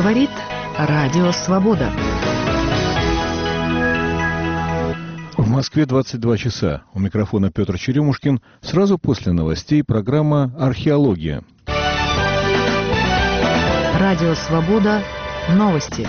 Говорит Радио Свобода. В Москве 22 часа. У микрофона Петр Черемушкин. Сразу после новостей программа «Археология». Радио Свобода. Новости.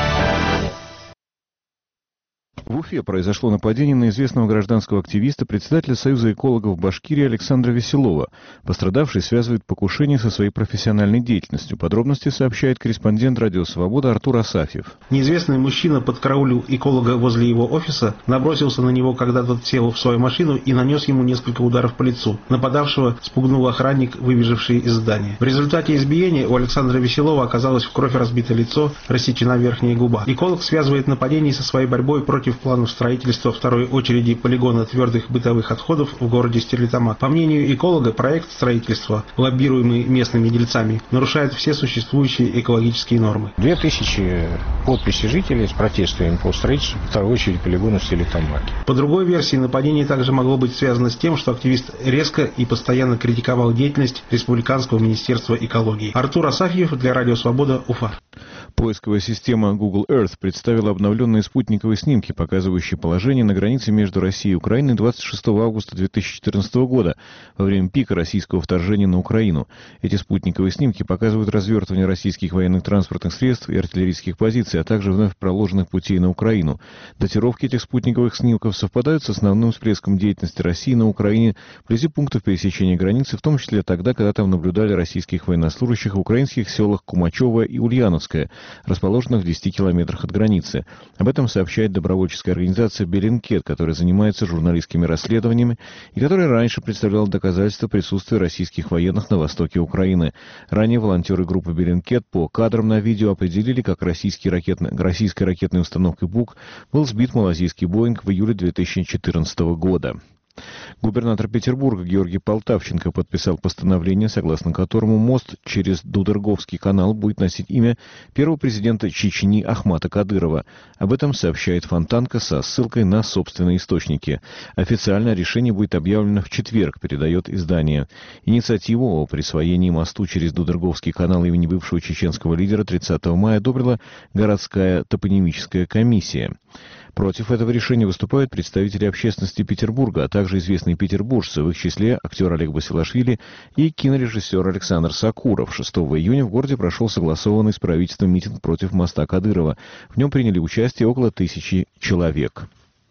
В Уфе произошло нападение на известного гражданского активиста, председателя Союза экологов Башкирии Александра Веселова. Пострадавший связывает покушение со своей профессиональной деятельностью. Подробности сообщает корреспондент Радио Свобода Артур Асафьев. Неизвестный мужчина подкараулил эколога возле его офиса, набросился на него, когда тот сел в свою машину, и нанес ему несколько ударов по лицу. Нападавшего спугнул охранник, выбежавший из здания. В результате избиения у Александра Веселова оказалось в кровь разбито лицо, рассечена верхняя губа. Эколог связывает нападение со своей борьбой против планов строительства второй очереди полигона твердых бытовых отходов в городе Стерлитамак. По мнению эколога, проект строительства, лоббируемый местными дельцами, нарушает все существующие экологические нормы. 2000 подписей жителей с протестами по строительству второй очереди полигона в Стерлитамаке. По другой версии, нападение также могло быть связано с тем, что активист резко и постоянно критиковал деятельность Республиканского министерства экологии. Артур Асафьев для Радио Свобода, Уфа. Поисковая система Google Earth представила обновленные спутниковые снимки, показывающие положение на границе между Россией и Украиной 26 августа 2014 года, во время пика российского вторжения на Украину. Эти спутниковые снимки показывают развертывание российских военных транспортных средств и артиллерийских позиций, а также вновь проложенных путей на Украину. Датировки этих спутниковых снимков совпадают с основным всплеском деятельности России на Украине вблизи пунктов пересечения границы, в том числе тогда, когда там наблюдали российских военнослужащих в украинских селах Кумачево и Ульяновское, расположенных в 10 километрах от границы. Об этом сообщает добровольческая организация «Беллинкет», которая занимается журналистскими расследованиями и которая раньше представляла доказательства присутствия российских военных на востоке Украины. Ранее волонтеры группы «Беллинкет» по кадрам на видео определили, как российской ракетной установкой «Бук» был сбит малазийский «Боинг» в июле 2014 года. Губернатор Петербурга Георгий Полтавченко подписал постановление, согласно которому мост через Дудерговский канал будет носить имя первого президента Чечни Ахмата Кадырова. Об этом сообщает Фонтанка со ссылкой на собственные источники. Официально решение будет объявлено в четверг, передает издание. Инициативу о присвоении мосту через Дудерговский канал имени бывшего чеченского лидера 30 мая одобрила городская топонимическая комиссия. Против этого решения выступают представители общественности Петербурга, а также известные петербуржцы, в их числе актер Олег Басилашвили и кинорежиссер Александр Сакуров. 6 июня в городе прошел согласованный с правительством митинг против моста Кадырова. В нем приняли участие около 1000 человек.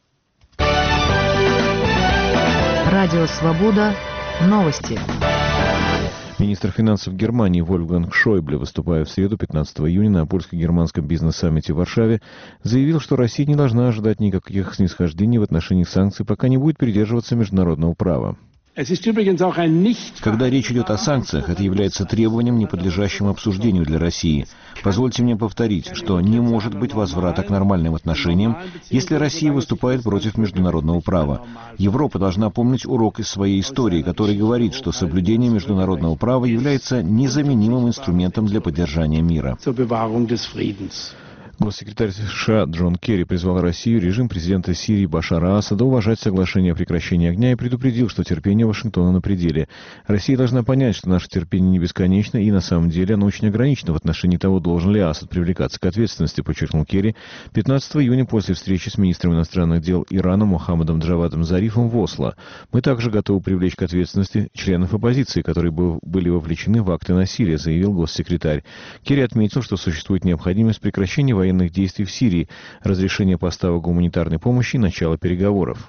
Радио Свобода. Новости. Министр финансов Германии Вольфганг Шойбле, выступая в среду 15 июня на польско-германском бизнес-саммите в Варшаве, заявил, что Россия не должна ожидать никаких снисхождений в отношении санкций, пока не будет придерживаться международного права. Когда речь идет о санкциях, это является требованием, не подлежащим обсуждению для России. Позвольте мне повторить, что не может быть возврата к нормальным отношениям, если Россия выступает против международного права. Европа должна помнить урок из своей истории, который говорит, что соблюдение международного права является незаменимым инструментом для поддержания мира. Госсекретарь США Джон Керри призвал Россию, режим президента Сирии Башара Асада уважать соглашение о прекращении огня и предупредил, что терпение Вашингтона на пределе. Россия должна понять, что наше терпение не бесконечно, и на самом деле оно очень ограничено в отношении того, должен ли Асад привлекаться к ответственности, подчеркнул Керри 15 июня после встречи с министром иностранных дел Ирана Мохаммадом Джавадом Зарифом в Осло. Мы также готовы привлечь к ответственности членов оппозиции, которые были вовлечены в акты насилия, заявил госсекретарь. Керри отметил, что существует необходимость прекращения военных действий в Сирии, разрешения поставок гуманитарной помощи и начала переговоров.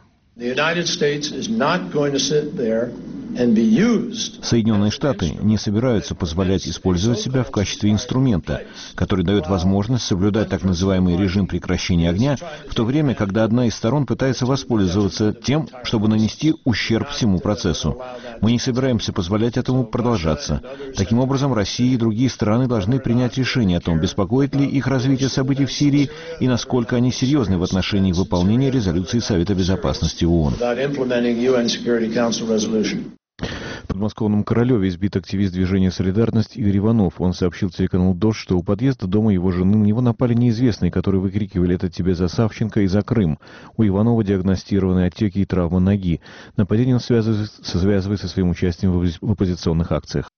Соединенные Штаты не собираются позволять использовать себя в качестве инструмента, который дает возможность соблюдать так называемый режим прекращения огня, в то время, когда одна из сторон пытается воспользоваться тем, чтобы нанести ущерб всему процессу. Мы не собираемся позволять этому продолжаться. Таким образом, Россия и другие страны должны принять решение о том, беспокоит ли их развитие событий в Сирии и насколько они серьезны в отношении выполнения резолюции Совета Безопасности ООН. В подмосковном Королеве избит активист движения «Солидарность» Игорь Иванов. Он сообщил телеканалу «Дождь», что у подъезда дома его жены на него напали неизвестные, которые выкрикивали «Это тебе за Савченко и за Крым». У Иванова диагностированы отеки и травма ноги. Нападение он связывает со своим участием в оппозиционных акциях.